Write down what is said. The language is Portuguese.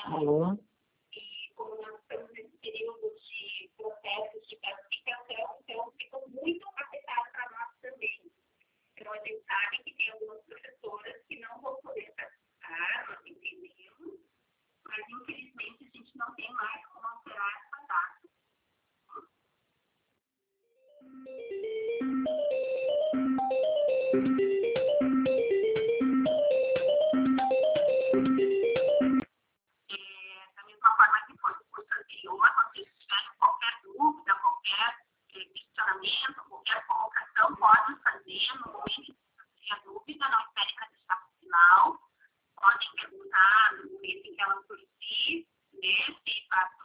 Alô? E como nós estamos nesse período de processos de classificação, então ficam muito afetados para nós também. Então, a gente sabe que tem algumas professoras que não vão poder participar, nós entendemos, mas infelizmente a gente não tem mais como alterar essa data. Da mesma forma que foi o curso anterior, vocês tiverem qualquer dúvida, qualquer questionamento, qualquer colocação, podem fazer no momento